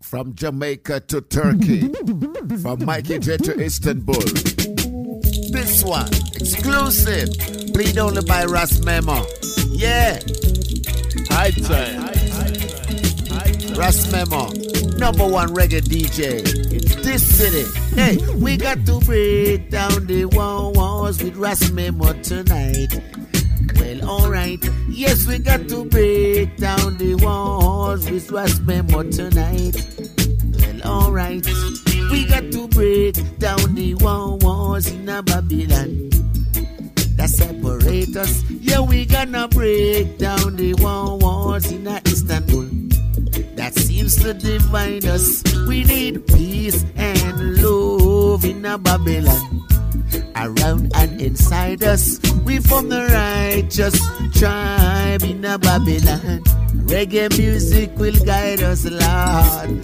From Jamaica to Turkey. From Mikey J to Istanbul. This one, exclusive. Played only by Ras Memo. Yeah. High time. Ras Memo, #1 reggae DJ in this city. Hey, we got to break down the walls with Ras Memo tonight. Well, alright. Yes, we got to break down the walls with Ras Memo tonight. Well, alright. We got to break down the walls in a Babylon that separate us. Yeah, we gonna break down the walls in a Istanbul that seems to divide us. We need peace and love in a Babylon around and inside us. We from the righteous tribe in a Babylon. Reggae music will guide us, Lord.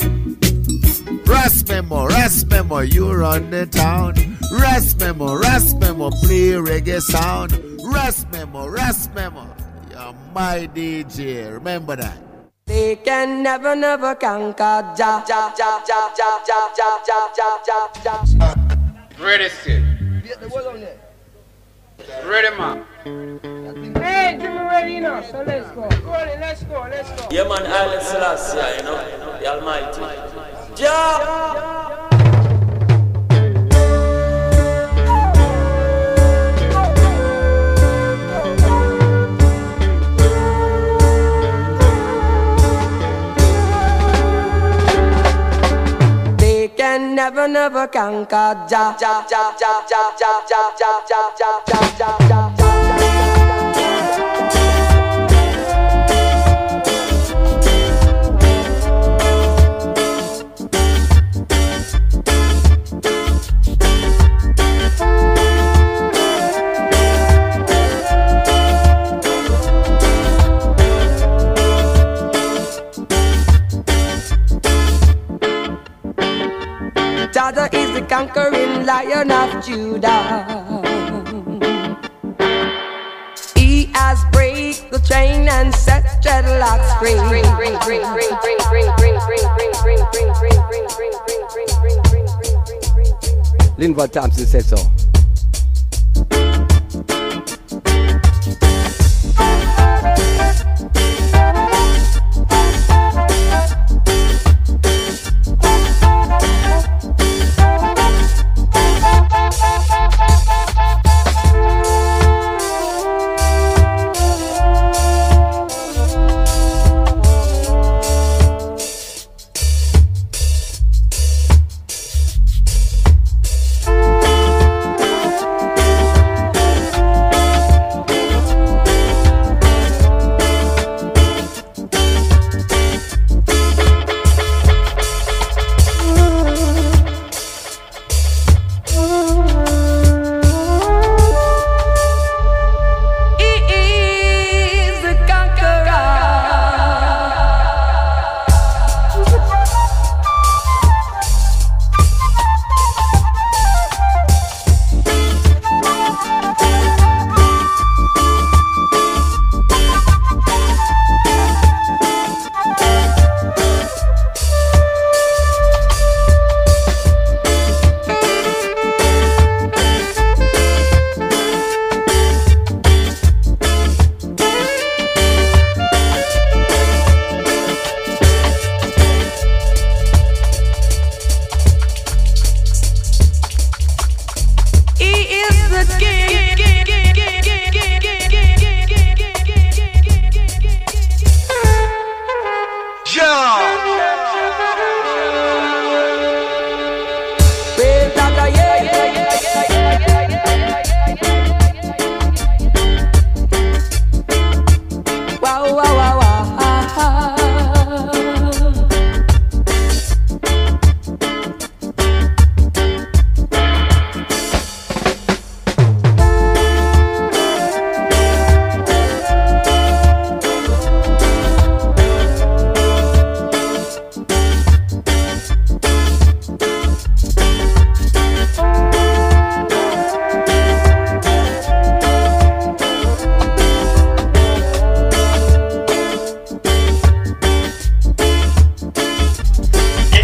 Ras Memo, you run the town. Ras Memo, play reggae sound. Ras Memo, you're my DJ. Remember that. They can never conquer Jah. Ready, still. Ready, man. Hey, give me ready now, so let's go. Let's go. Yeah, man, Island Selassie, you know, the Almighty. Jah! Can never conquer Jah. Jah is the conquering Lion of Judah. He has break the chain and set dreadlocks free. Linwood Thompson said so.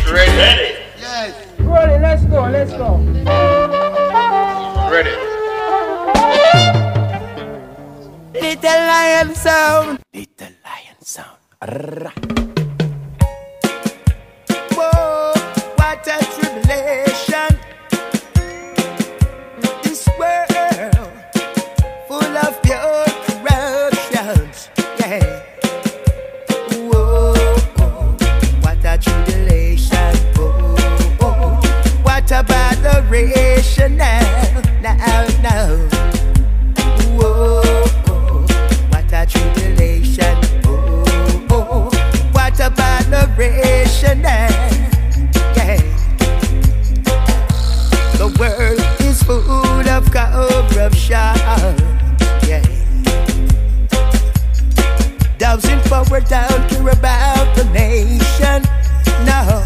Ready. Yes. Rolling, let's go, let's go. Ready. Little lion sound. Little lion sound. Whoa, what a tribulation. This world full of pure corruptions. Yeah. Whoa, what a tribulation. Whoa, what a botheration now. Whoa, what a tribulation. Oh, what a botheration now. Yeah. The world is full of corruption. Yeah. Those in power don't care about the nation. No.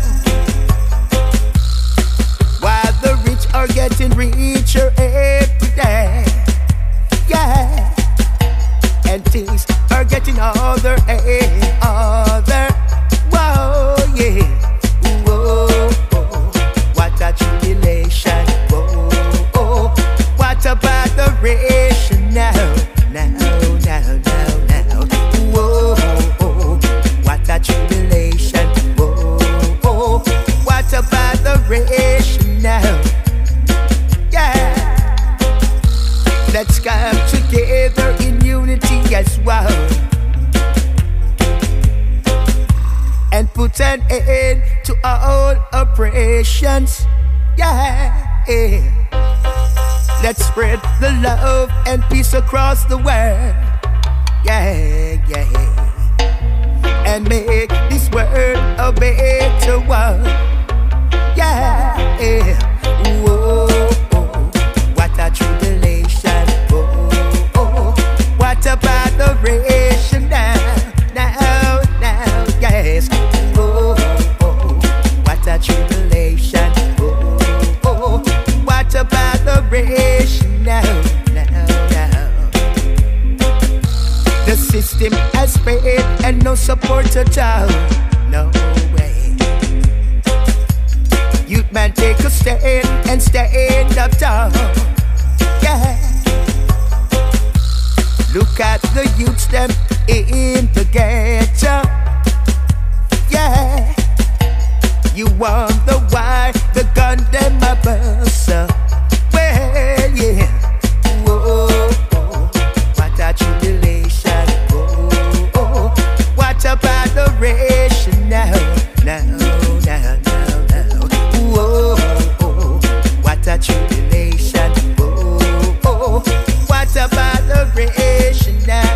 While the rich are getting richer every day. Yeah. And things are getting other and other. Whoa, yeah. Whoa, what a tribulation. Whoa, what a botheration now. Whoa, what a tribulation. Whoa, what a botheration now. Yeah. Let's come together in unity as well and put an end to all oppressions. Yeah, yeah. Let's spread the love and peace across the world. Yeah, yeah. And make this world a better world. Yeah, yeah. Whoa, what a tribulation. What a botheration now, yes. What a tribulation. What a botheration now. The system has failed and no support at all. No way. Youth man, take a stand and stand up tall. Yeah. Look at the youths them in the ghetto. Yeah. You wonder why the gun them a bust. Well, yeah. Whoa, what a tribulation. Whoa, what a botheration now. Whoa, what a tribulation. Whoa, what a botheration now.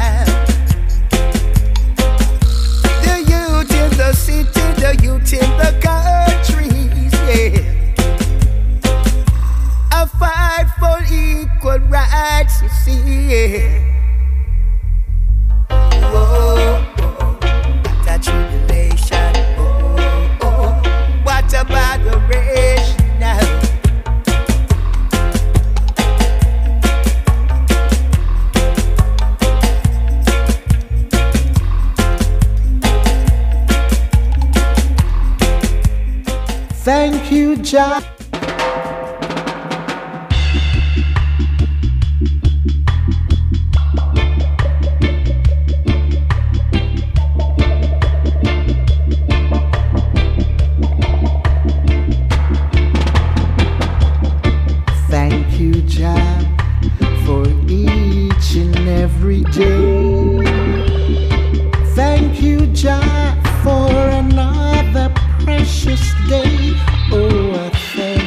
The youth in the city, the youth in the countries, yeah. A fight for equal rights, you see, yeah. Whoa, what a tribulation. What a botheration now. Thank you, Jah. Thank you, Jah, for each and every day. Thank you, Jah, for another precious day. Oh, I thank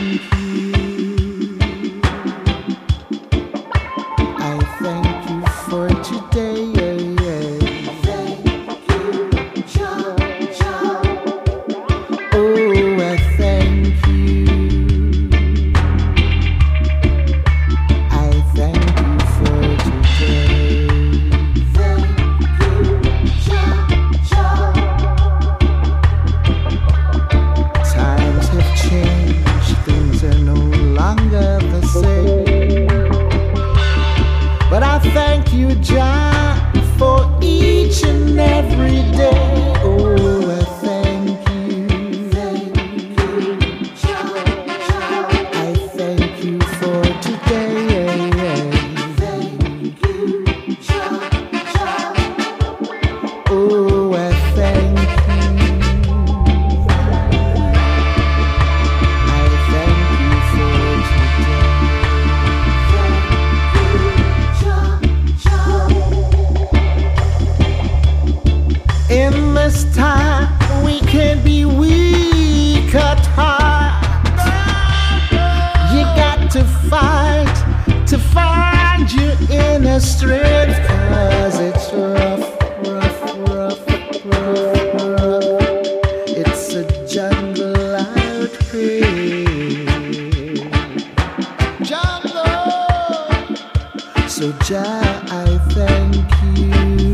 strength, 'cause it's rough, rough, rough, rough, rough. It's a jungle out here. Jungle. So Jah, I thank you.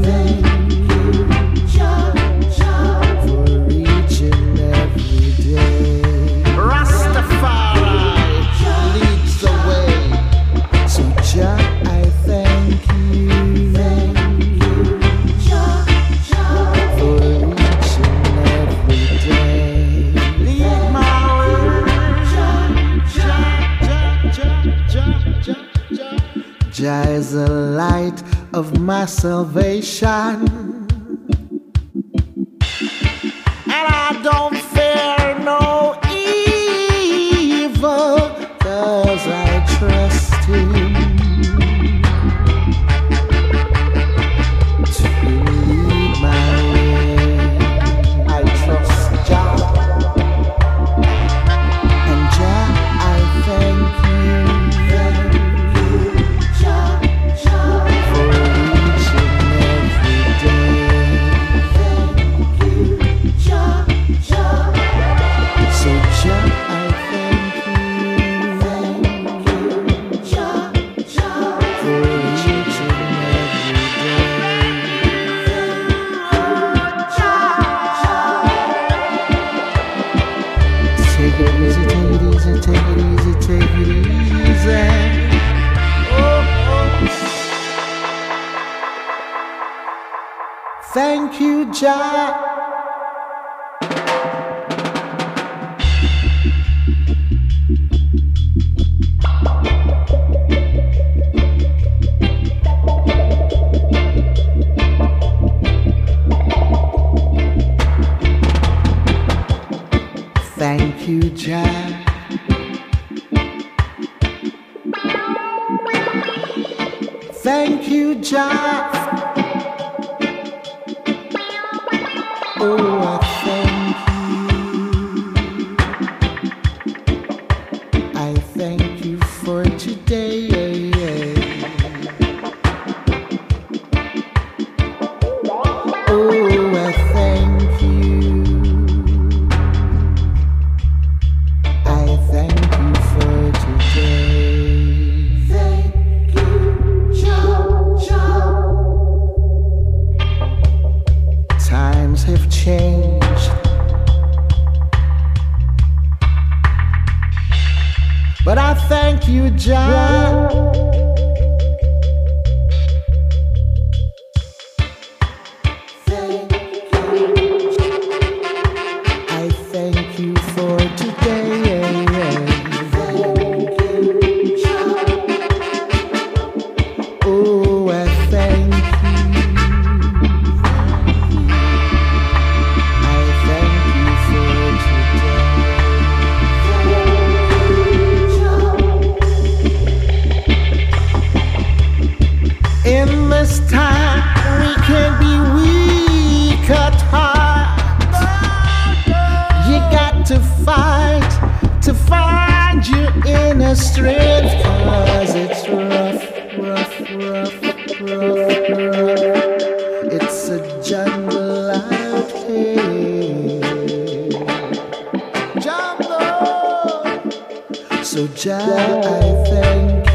Jah is the light of my salvation, and I don't fear no evil, 'cause I trust Him to lead my way. I trust Jah, and Jah, I thank you. Thank you, Jah. Thank you, Jah. Thank you, Jah. Oh, I thank you. I thank you for today. Oh, I thank you. I thank you for today. Thank you, Jah, Jah. Times have changed, but I thank you, Jah. Thank you. I thank you for today. Thank you, Jah. Oh, I thank you. In this time, we can be weak at heart. You got to find your inner strength, 'cause it's rough, rough, rough, rough, rough. It's a jungle out here. Jungle. So Jah, I thank you.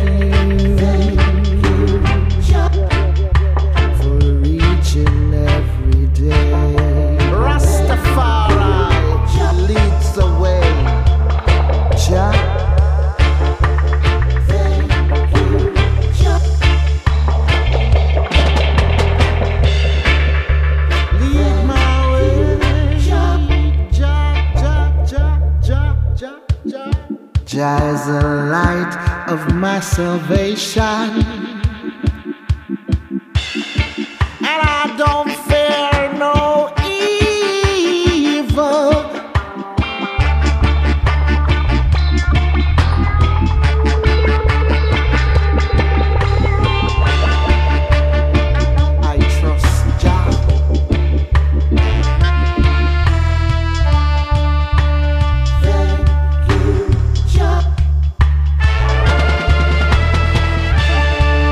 Jah is the light of my salvation, and I don't fear no evil. I trust Jah. Thank you, Jah.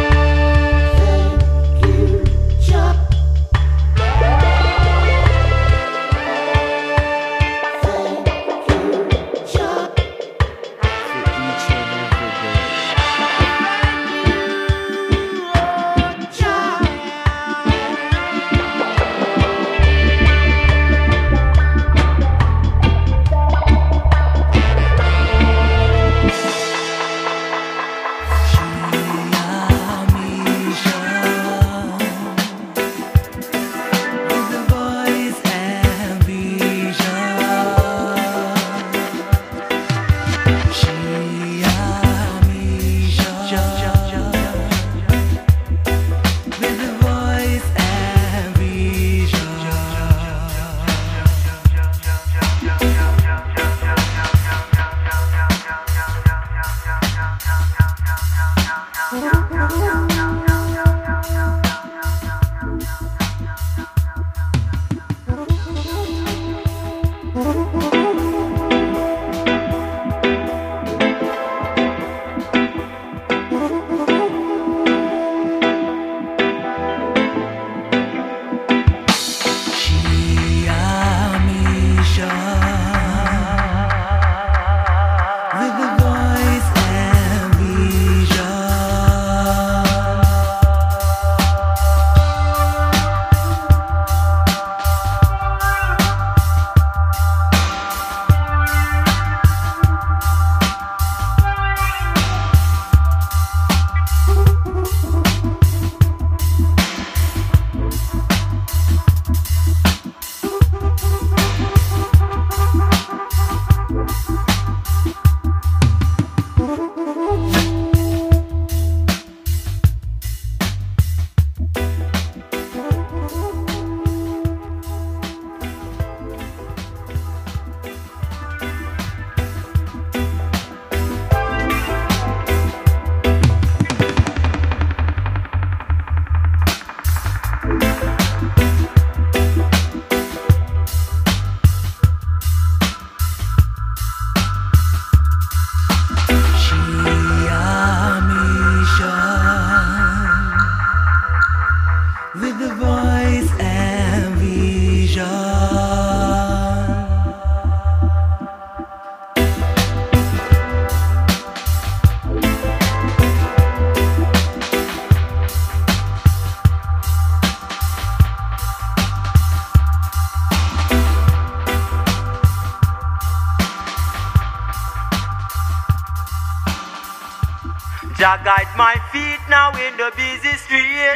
Jah guide my feet now in the busy street.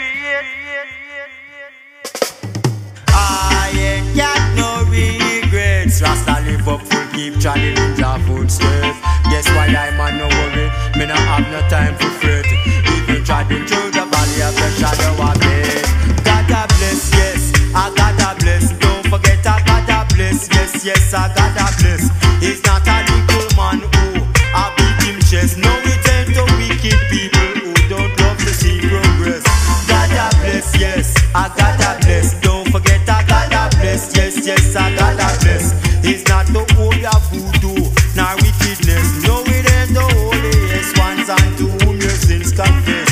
I ain't got no regrets. Rasta live up full, keep treading in Jah footsteps. Guess why I'm on no worry? Me not have no time for fret. Even treading through the valley of the shadow of death. God bless, yes, I gotta bless. Don't forget I gotta bless, yes, yes, I gotta bless. He's not a little man who I beat him chest. No, it ain't the wicked people who don't love to see progress. Gotta bless, yes, I gotta bless. Don't forget I gotta bless, yes, yes, I gotta bless. He's not the holy of voodoo, nor wickedness. No, it ain't the holiest ones unto whom your sins confess.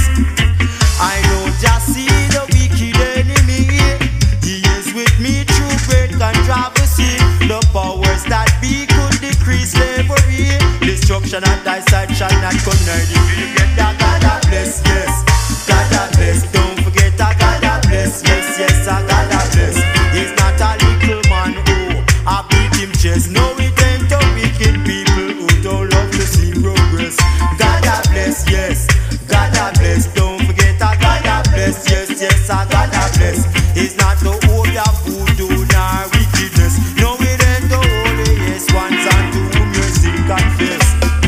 I know just see the wicked enemy. He is with me through great controversy. The powers that be could decrease slavery. Destruction at thy side shall not connive. If you get that, gotta bless, yes, gotta bless. Don't forget I gotta bless, yes, yes, I gotta bless. He's not a little man who I beat him chest. No, it ain't the wicked people who don't love to see progress. Gotta bless, yes, gotta bless. Don't forget I gotta bless, yes, yes, I gotta bless. He's not the holy of voodoo nor wickedness. No, it ain't the holiest ones unto whom your sin confess.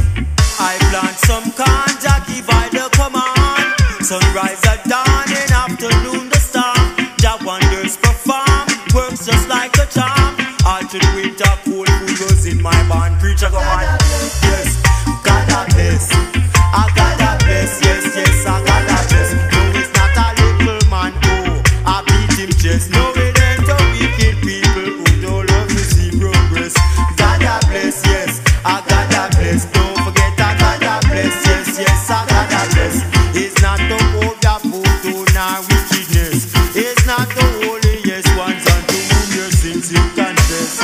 I plant some corn, Jah give I the command. Sunrise at dawn, in afternoon the storm. Jah wonders perform, works just like a charm. All to the winter cold, food goes in my barn. Preacher go on, yes, gotta bless. I gotta bless, yes, yes, I gotta bless. No, it's not a little man who I beat him chest. No, it ain't the wicked people who don't love to see progress. Gotta bless, yes, I gotta bless. Don't forget I gotta bless, yes, yes, I gotta bless. It's not the hope that voodoo nor wickedness. It's not the holiest ones unto whom your sins you confess.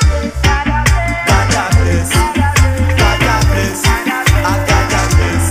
Gotta bless, gotta bless, I gotta bless.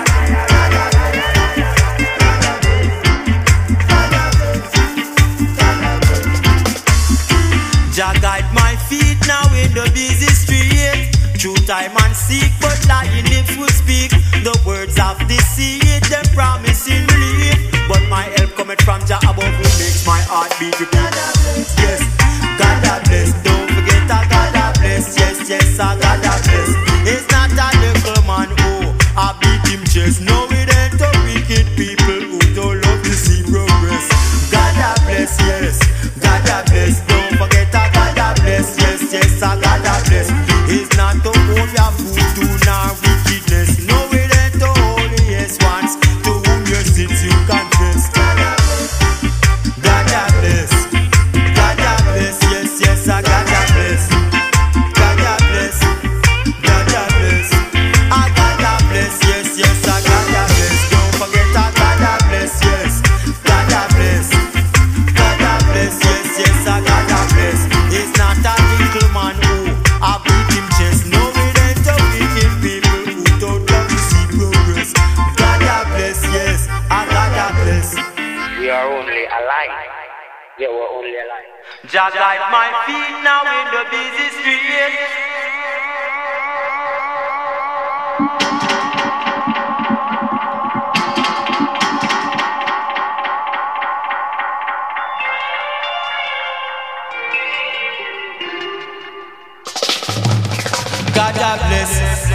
Jah guide my feet now in the busy street. True time and seek, but lying lips will speak. The words of deceit, them promising relief. But my help cometh from Jah above, who makes my heart beat repeat. Yes, gotta bless. Don't forget I gotta bless. Yes, yes, I gotta bless. It's not a little man who I beat him chest. No, it ain't the wicked people who don't love to see progress. Gotta bless, yes, gotta bless. Don't forget I gotta bless. Yes, yes, I gotta bless. It's not the holy of voodoo nor wickedness. No, it ain't the holiest ones to whom your sins you confess. Gotta bless, yes, yes, I gotta bless. Gotta bless, I gotta bless, yes, yes, I gotta bless. Don't forget I gotta bless, yes, gotta bless, yes, yes, I gotta bless. It's not a little man who I beat him chest. No, it ain't the wicked people who don't love to see progress. Gotta bless, yes, I gotta bless. We are only alive. Yeah, we're only alive. Jah guide my feet now in the busy street. God bless.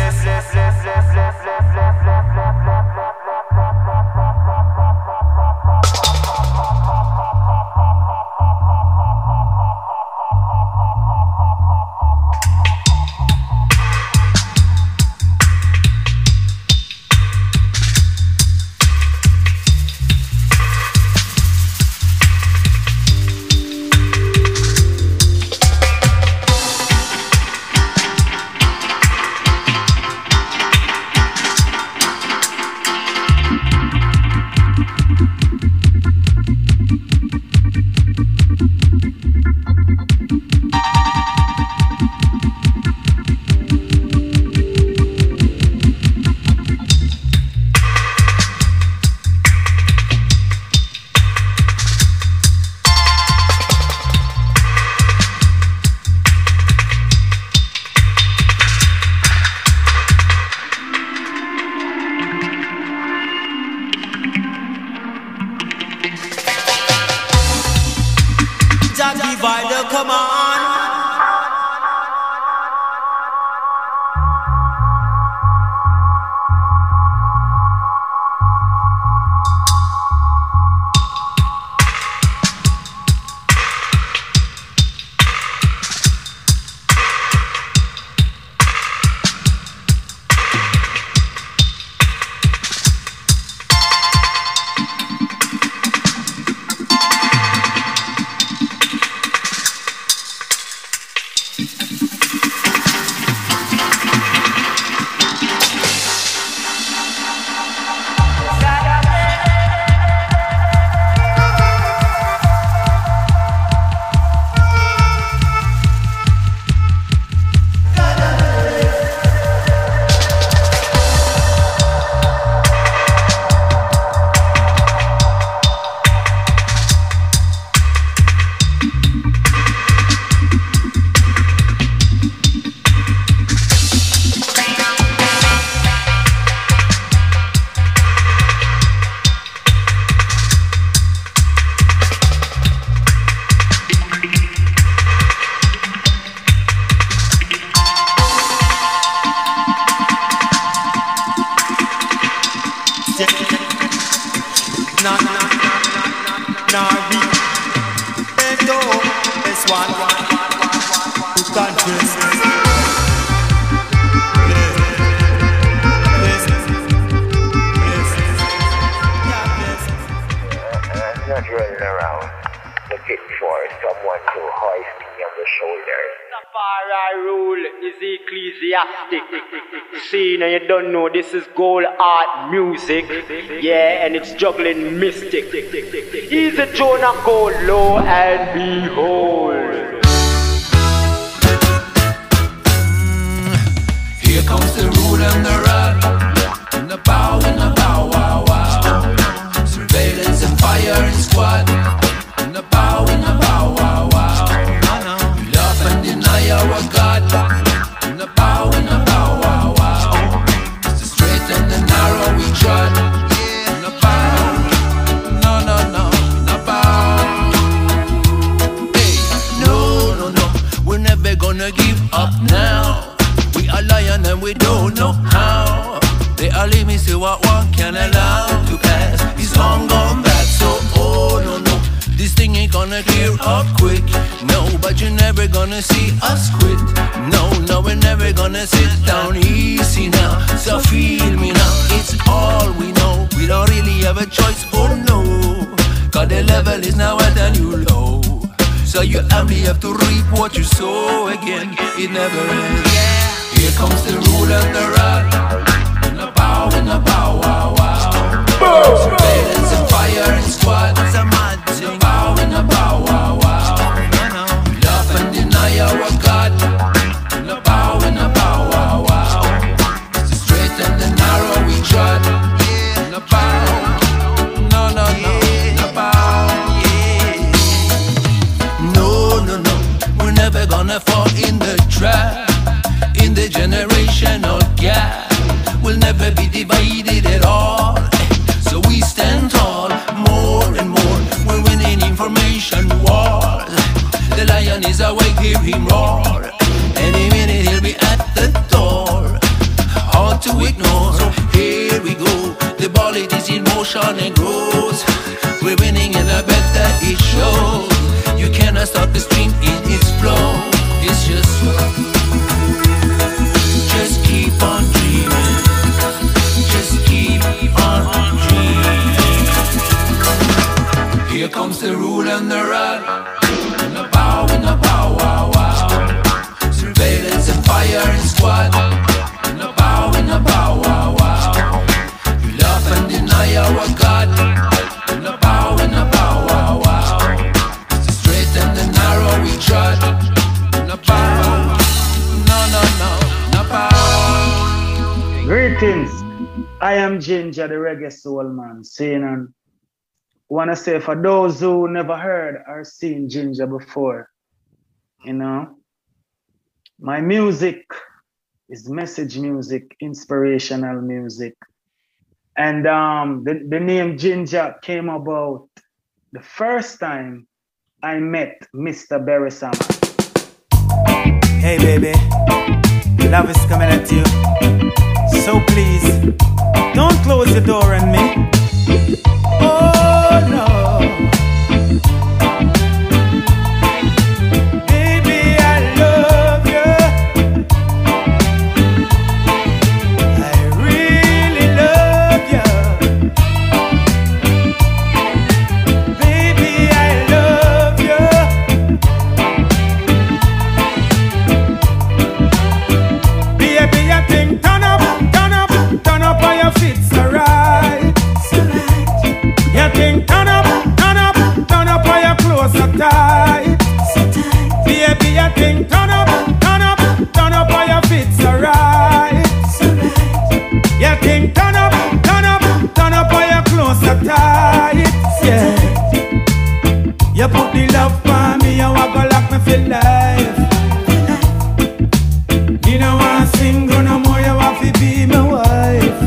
is Ecclesiastic. See, now you don't know, this is Gold Art Music. Yeah, and it's juggling mystic. He's a Jonah Gold, lo and behold. Here comes the rule and the rod, and the power and the power, wow, wow. Surveillance and firing squad, and the power and the power, wow, wow. We love and deny our God, and the power and the power, wow, wow. It's the straight and the narrow we trod, and the power, no, no, no, the power. Hey, no, no, no, we're never gonna give up now. We are lion and we don't know how. They are limits to what one can allow to pass. It's long gone bad, so oh no, no. This thing ain't gonna clear up quick. No, but you're never gonna see us quit. No, no, we're never gonna sit down easy now. So feel me now, it's all we know. We don't really have a choice, oh no. Cause the level is now at a new low. So you only have to reap what you sow again. It never ends. Here comes the rule and the rod, and the power and the power, wow, wow. Surveillance and firing squad, the power and the power, wow, wow. We love and deny our God, and the power and the power, wow, wow. It's the straight and the narrow we trod, and the power, no, no, no, the power, no, no, no. We're never gonna fall in the trap. In the generational gap, we'll never be divided at all. So we stand tall, more and more. We're winning information wars. The lion is awake, hear him roar. Any minute he'll be at the door. Hard to ignore, so here we go. The ball it is in motion and grows. We're winning and I bet that it shows. You cannot stop the stream in its flow. It's just just keep on dreaming. Just keep on dreaming. Here comes the rule and the rod, and the power and the power, wow, wow. Surveillance and firing squad, and the power and the power, wow, wow. We love and deny our God, and the power and the power, wow, wow. It's the straight and the narrow we trod, and the power, no, no, no. Greetings, I am Ginger, the Reggae Soul Man, saying and wanna say for those who never heard or seen Ginger before, you know, my music is message music, inspirational music, and the name Ginger came about the first time I met Mr. Barry Sama. Hey baby, love is coming at you. So please, don't close the door on me. Oh no. Baby, I love you. I really love you. Baby, I love you. Baby, I think turn up on your feet, so right. You think turn up on your clothes, so tight. Baby, you think turn up on your feet, so right. You think turn up on your clothes, so tight. Yeah. You put the love for me, you walk go lock me for life. You don't want to sing no more, you have to be my wife.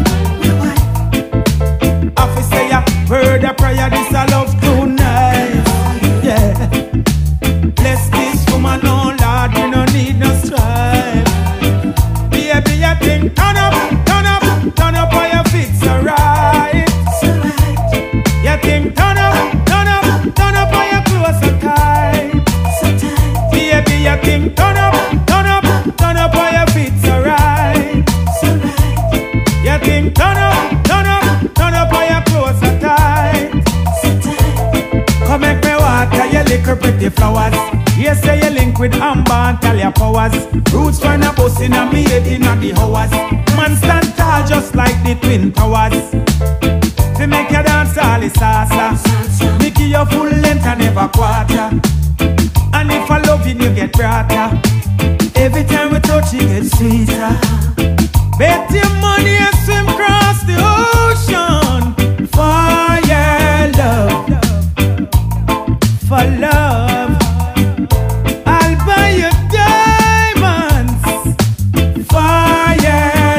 Officer, you heard a prayer, this a love tonight. Yeah. Bless this woman, oh Lord, we don't need no strife. Baby, you think turn up on your feet, so right. You think turn up on your clothes, so tight. Baby, you think turn up on your feet, so right. You think turn up on your clothes, so tight. Come make me water your little pretty flowers. You say you link with amber and Talia powers. Roots find a bus in a me head in a the hours. Man stand tall just like the Twin Towers. To make you dance all is salsa. Make you your full length and never quarter. And if I love you, you get brighter. Every time we touch, you get sweeter. Bet your money and swim across the ocean for your love. For love, I'll buy you diamonds for your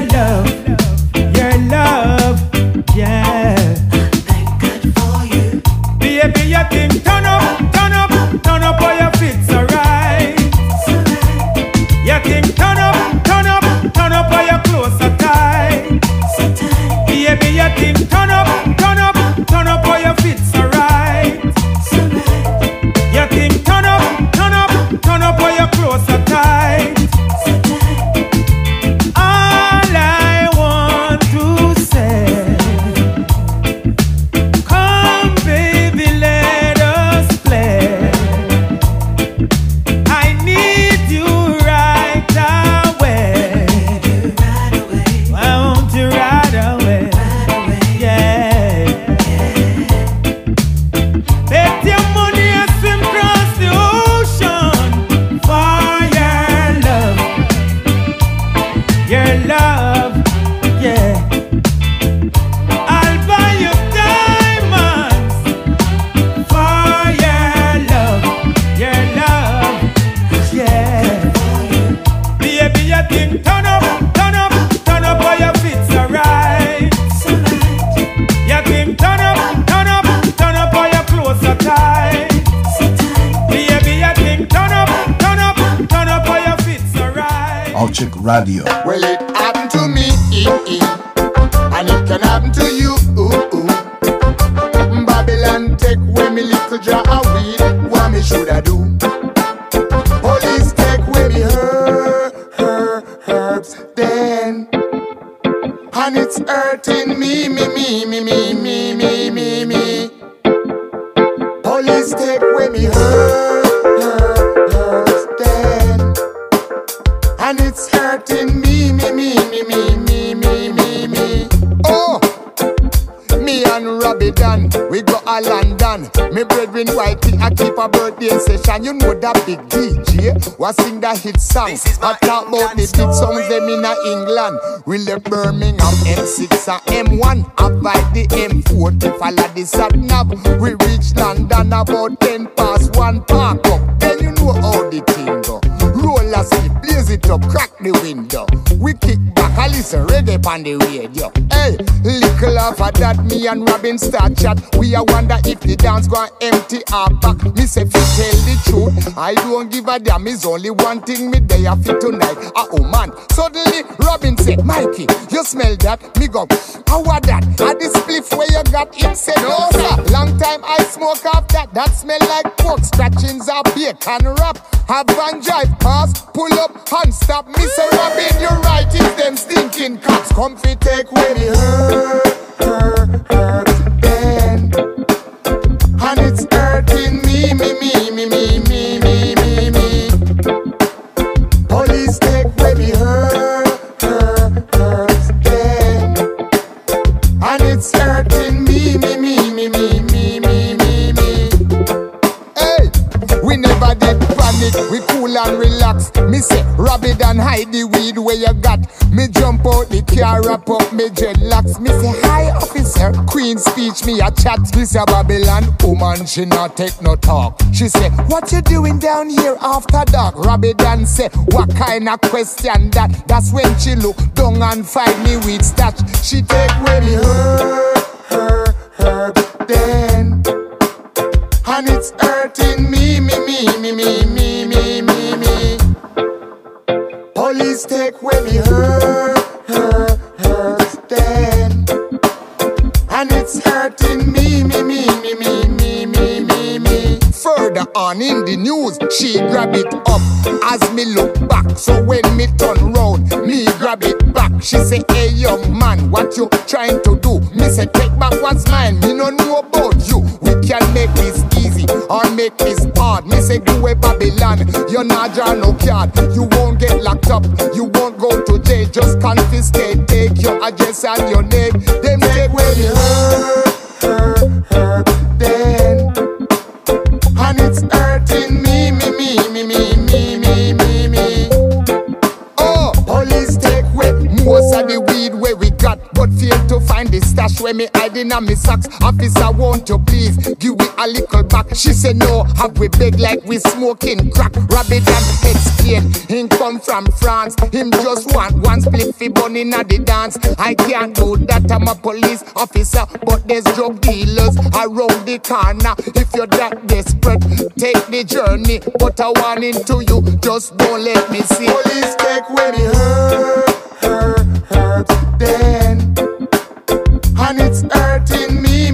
love, yeah. Thank God for you. Baby, you think turn up, or your feet's alright. You think turn up, or your clothes are tight. Baby, you think turn up, or your feet's alright. You think turn up, or your clothes are tight. All I want to say, come baby, let us play. I need you right away. I want you right away. Yeah. Bet your money and swim across the ocean for your love, yeah. I'll buy you diamonds for your love, yeah. Baby, you think turn up, or your feet's alright. You think turn up, or your clothes are tight. Baby, you think turn up, or your feet's alright. Alchik Radio. Well, it happened to me, and it can happen to you. Babylon take away me little jar of weed. What me should I do? Police take away me herbs then, and it's hurting me. Police take away me herbs then, and it's hurting me. Oh, me and Robbie Dan, we go a London. Me brethren Whitey, I keep a birthday session. You know that big DJ was sing that hit song. I talk about the big songs them in England. We left Birmingham M6 and M1. Avoid the M4 to follow the sat nav. We reach London about 10 past 1. Park up, then you know how the thing go. Roll a sleep, blaze it up, crack the window. We kick back, I listen reggae on the radio. Hey, little after that, me and Robin start chat. We a wonder if the dance go empty our back. Me say, if you tell the truth, I don't give a damn. It's only one thing me there for tonight. Oh man, suddenly Robin said, Mikey, you smell that? Me go, how what that? The spliff where you got it said, no sir. Long time I smoke off that. That smell like pork scratchings or bacon wrap. Have van drive past, pull up, hand stop. Me say, Robin, you're right, it's them stinking cops. Come fi take away the herbs then, and it's hurting me. Police take away the herbs then, and it's hurting me. Hey, we never did panic, we cool and relax. Me say, Robbie Dan hide the weed where you got. Me jump out the car, wrap up me dreadlocks. Me say, hi officer, Queen speech, me a chat. This a Babylon woman, she not take no talk. She say, what you doing down here after dark? Robbie Dan say, what kind of question that? That's when she look down and find me weed stash. She take away me herbs then, and it's hurting me. Police take away me herbs then, and it's hurting me. Further on in the news, she grab it up as me look back. So when me turn round, me grab it back. She say, hey young man, what you trying to do? Me say, take back what's mine, me no know about you. We can make this easy, or me make this hard. Me say go away Babylon, you're not draw no card. You won't get locked up, you won't go to jail. Just confiscate, take your address and your name. Them take when you hurt, then. And it's hurting me. Oh, police take away most of the weed where we got, but fail to find the stash where me hiding on me socks. Officer, won't you please give me a little back? She said no, have we beg like we smoking crack. Rabbit and explain, him come from France. Him just want one split fi bun inna the dance. I can't do that, I'm a police officer, but there's drug dealers around the corner. If you're that desperate, take the journey, but I warning to you, just don't let me see. Police take when me hurt, then. And it's hurting me.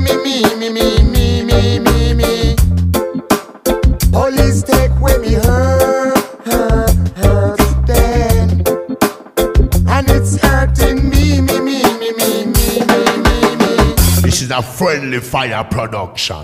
Police take when me hurt, then. And it's hurting me. This is a Friendly Fire production.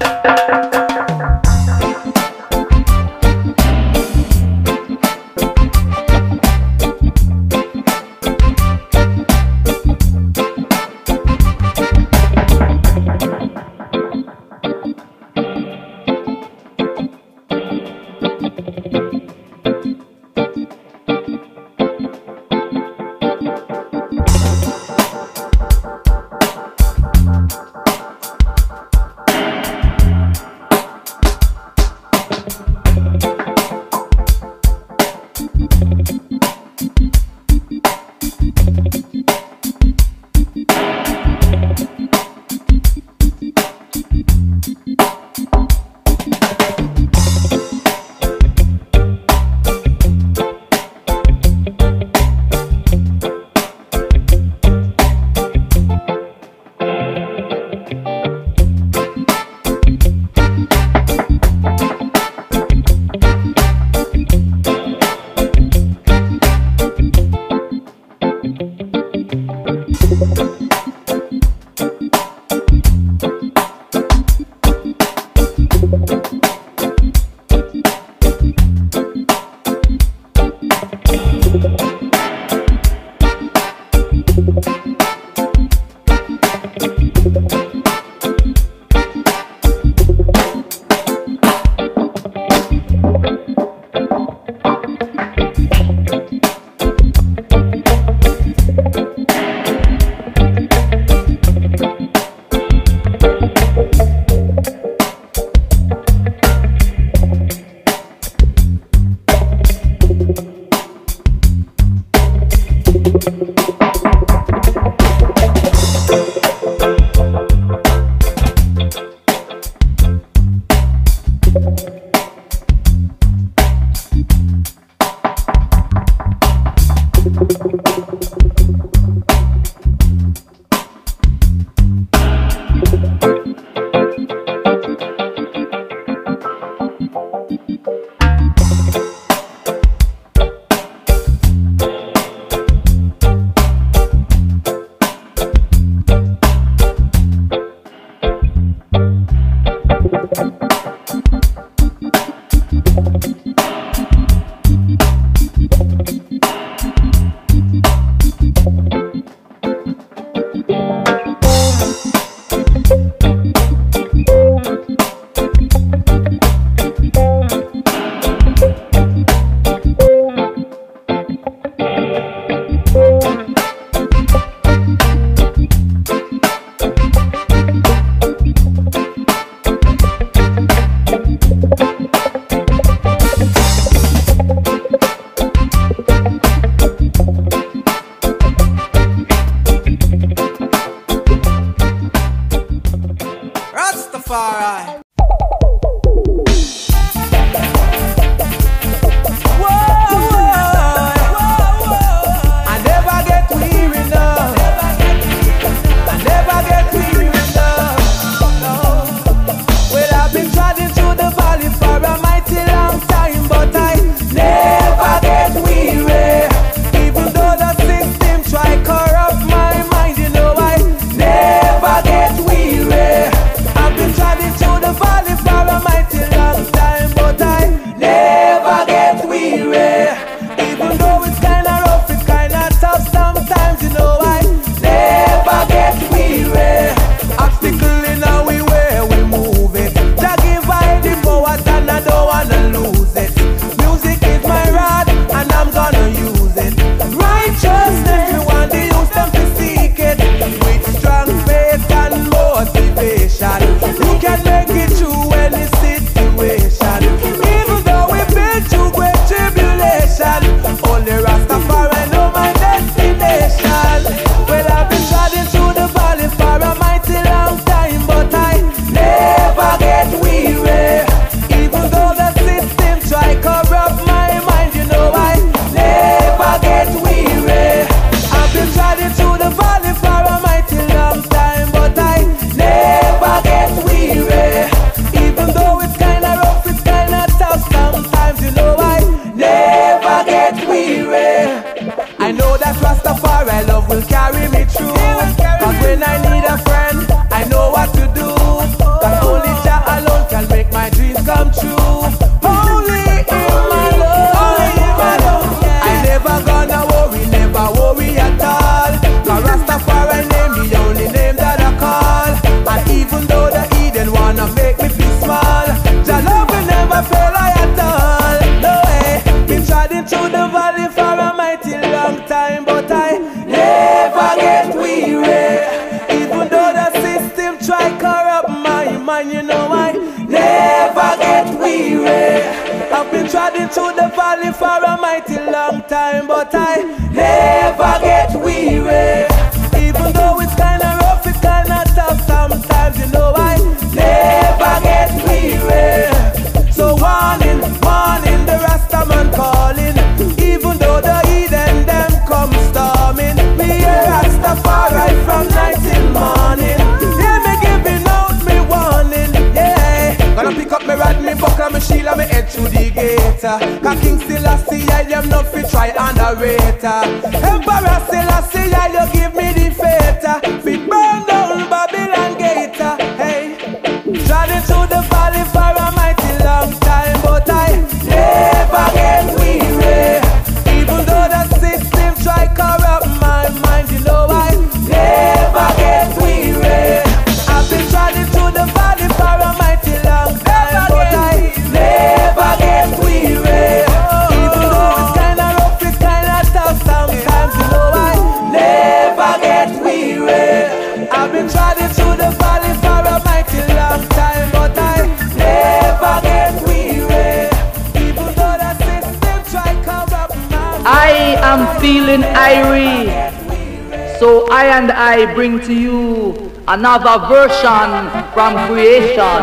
never get weary. Even though the system try corrupt my mind, you know I never get weary. I've been trotting through the valley for a mighty long time, but I never get weary. Even though it's kinda rough, it's kinda tough sometimes, you know I never get weary. So warning, warning, the Rastaman calling. Even though the heathen them come storming, we hear Rastafari from night till morning. Yeah, me giving out me warning, yeah. Gonna pick up me rod, me buckle, me shield, and me head through the gate. Cause King Selassie, I am not fit try underrate. Emperor Selassie, I you give me the fate. Fit burn down Babylon gate. Hey, trotting through the valley for a mighty long time, but I never get weary. Even though the system try corrupt my mind, you know I never get weary. I've been trotting through the valley for a mighty long time, but I never get weary. Even though it's kinda rough, it's kinda tough sometimes, you know I never get weary. I've been trotting through the valley for a mighty long time, but I never get weary. Even though the system try corrupt my mind, I am feeling irie, so I and I bring to you another version from creation.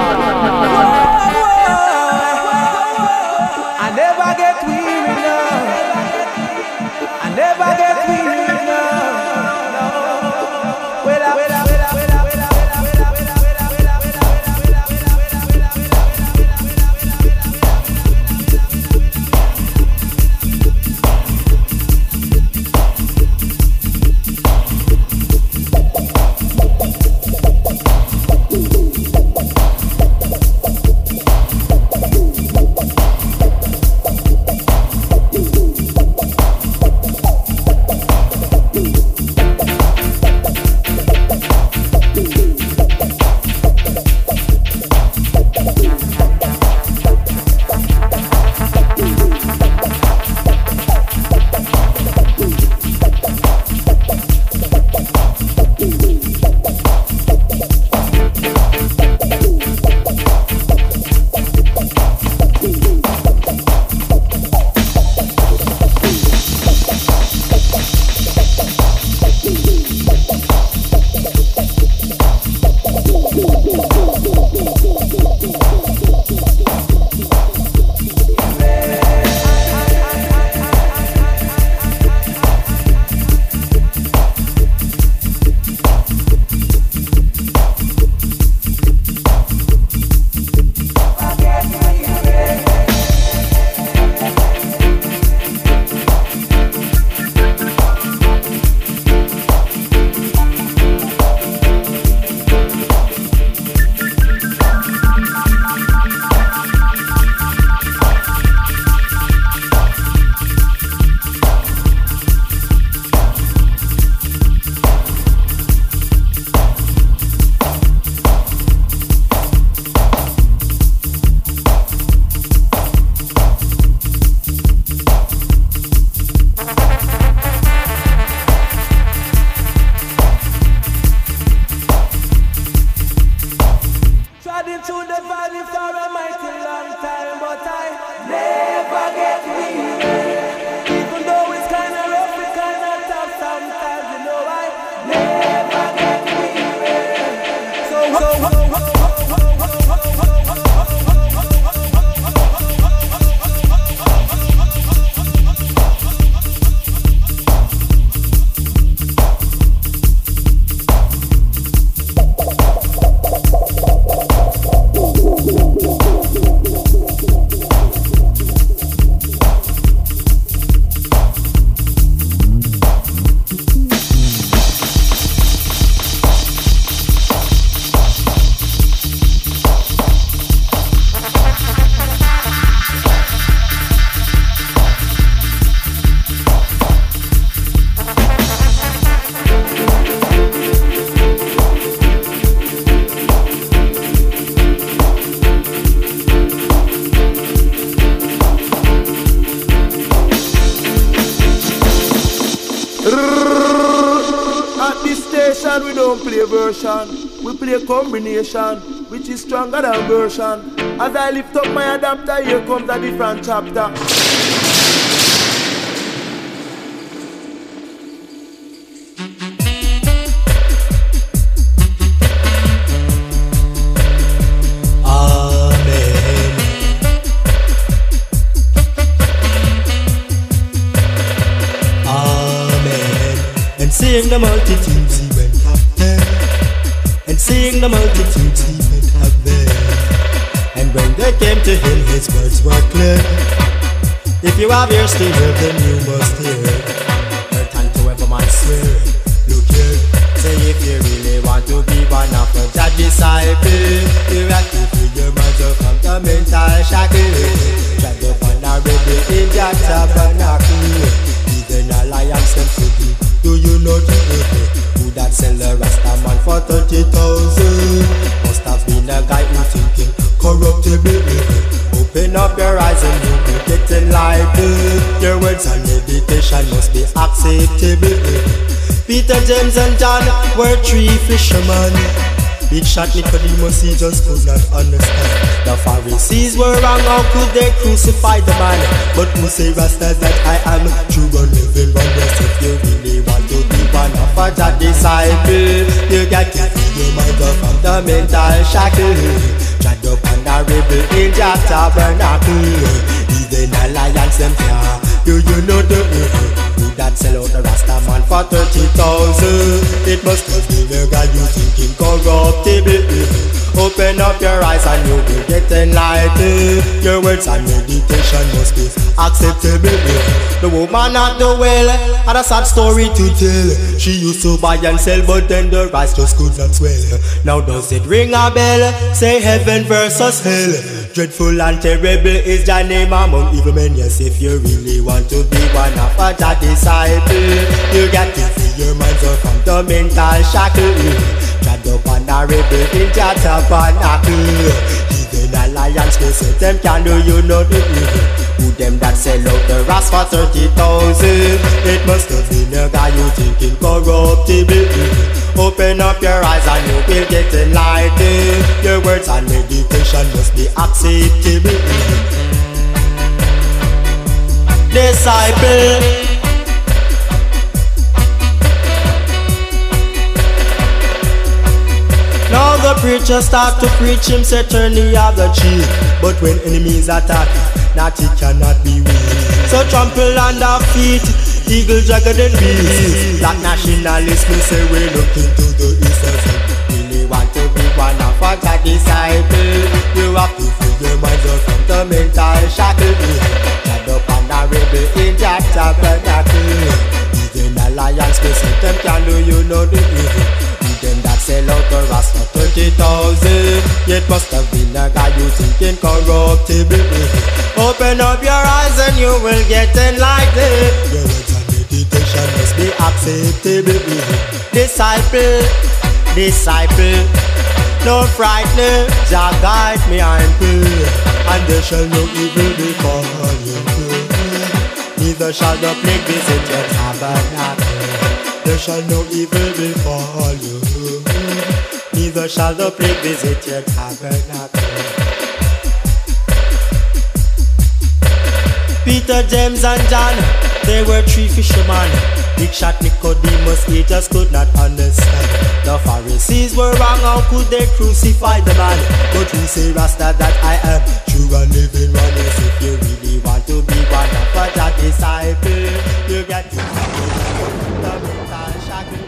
I never get weary now. I never get weary now. nation, we don't play version. We play combination, which is stronger than version. As I lift up my adapter, here comes a different chapter. Seeing the multitudes he went up there, and seeing the multitudes he went up there. And when they came to him, his words were clear. If you have ears to hear, then you must hear. Earth and to every man swear. Look here, say if you really want to be one of God's disciples, you have to free your minds from the mental shackle. Try to find a rebel in your tabernacle. Even alliance them to be. Do you know the who that sell a Rasta man for 30,000? Must have been a guy who thinking corruptible. Open up your eyes and you will get enlightened. Your words and meditation must be acceptable. Peter, James and John were three fishermen. Big shot Nicodemus, he just could not understand. The Pharisees were wrong, how could they crucify the man? But who say Rasta that I am true and living wonders? If you really want to be one of God's disciples, you got to free your mind from the mental shackle. Tried up and a rebel in your tabernacle. Even alliance them here. Do you know the who that sell out the Rasta man for 30,000? It must have been a guy you thinking corruptible. Open up your eyes and you will get enlightened. Your words and meditation must be acceptable. The woman at the well had a sad story to tell. She used to buy and sell, but then the rice just could not swell. Now does it ring a bell? Say heaven versus hell. Dreadful and terrible is the name among evil men. Yes, if you really want to be one of God's disciples, you got to free your minds from the mental shackle. Trad up and a rebel in your tabernacle. Even alliance they say them can do you know the evil. Who them that sell out the Ras for 30,000? It must have been a guy you thinking corruptible. Open up your eyes and you will get enlightened. Your words and meditation must be acceptable. Disciple. Now the preacher start to preach him, say turn the other cheek. But when enemies attack, that he cannot be weak. So trample under feet, eagle, dragon and beast. Black nationalists will say we're looking to the east. Really want to be one of God's disciples. You have to free your mind from the mental shackle. Stand up and a rebel in that tabernacle. Even alliance will say them can do you know the evil. Them that sell out the Ras for 30,000. It must have been a guy you thinking corruptible. Open up your eyes and you will get enlightened. Your words and meditation must be acceptable. Disciple, disciple, no frightening, Jah guide me and pray. And there shall no evil befall you. Neither shall the plague visit your tabernacle. There shall no evil befall you. Neither shall the plague visit your tabernacle. Peter, James and John, they were three fishermen. Big shot Nicodemus, he just could not understand. The Pharisees were wrong, how could they crucify the man? But who say Rasta that I am true and living wonders? If you really want to be one of God's disciples, you got to the mental shackle.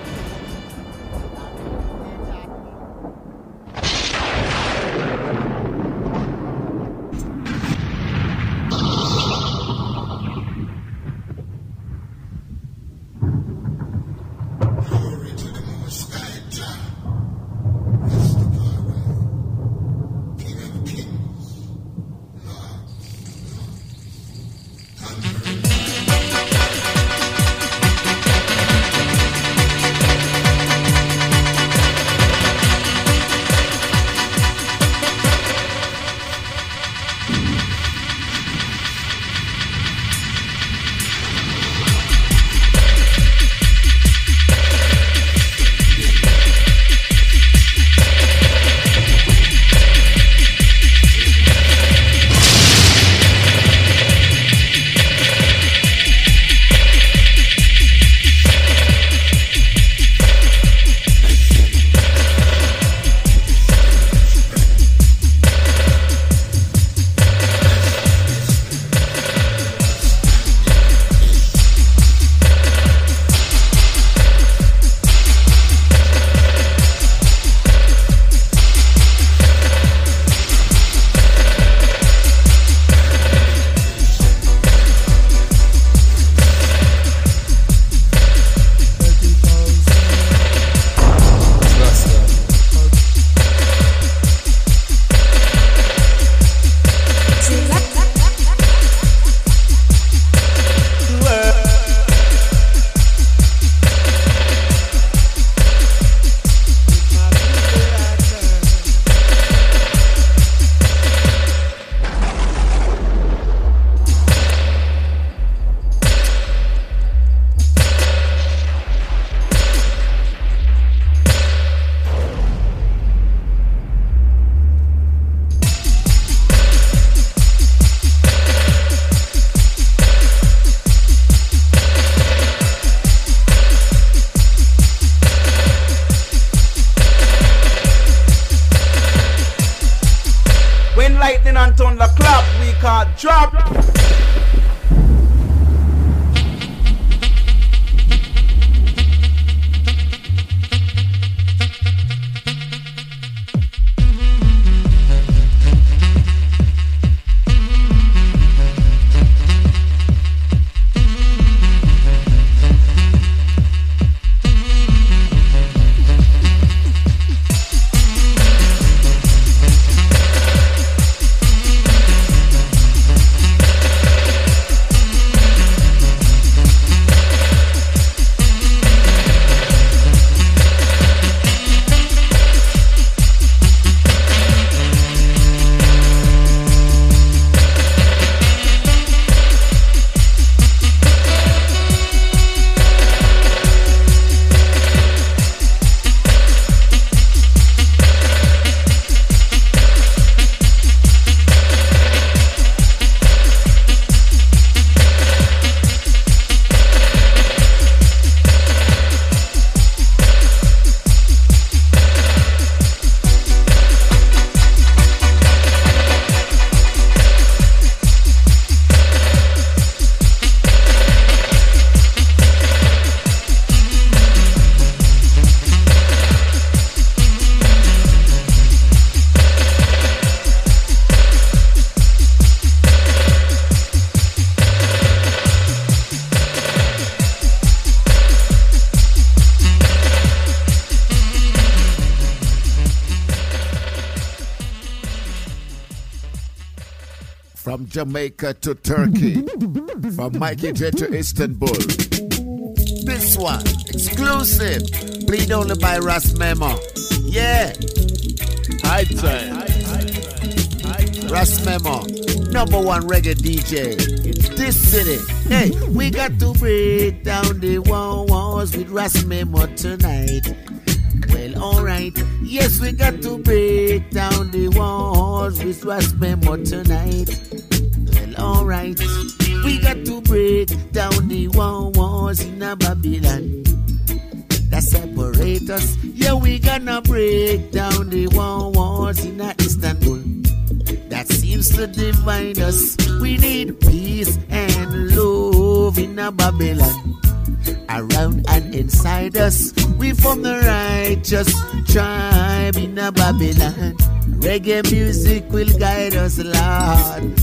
Drop. From Jamaica to Turkey, from Mikey J to Istanbul. This one, exclusive, played only by Ras Memo. Yeah. High time. Ras Memo, #1 reggae DJ in this city. Hey, we got to break down the walls with Ras Memo tonight. Well, alright. Yes, we got to break down the walls with Ras Memo tonight. Well, alright. We got to break down the walls in a Babylon that separate us. Yeah, we gonna break down the walls in a Istanbul that seems to divide us. We need peace and love in a Babylon around and inside us. We from the righteous tribe in a Babylon. Reggae music will guide us, Lord.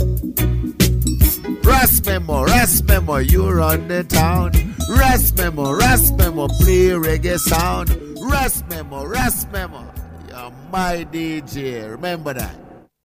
Ras Memo, you run the town. Ras Memo, play reggae sound. Ras Memo, you're my DJ. Remember that.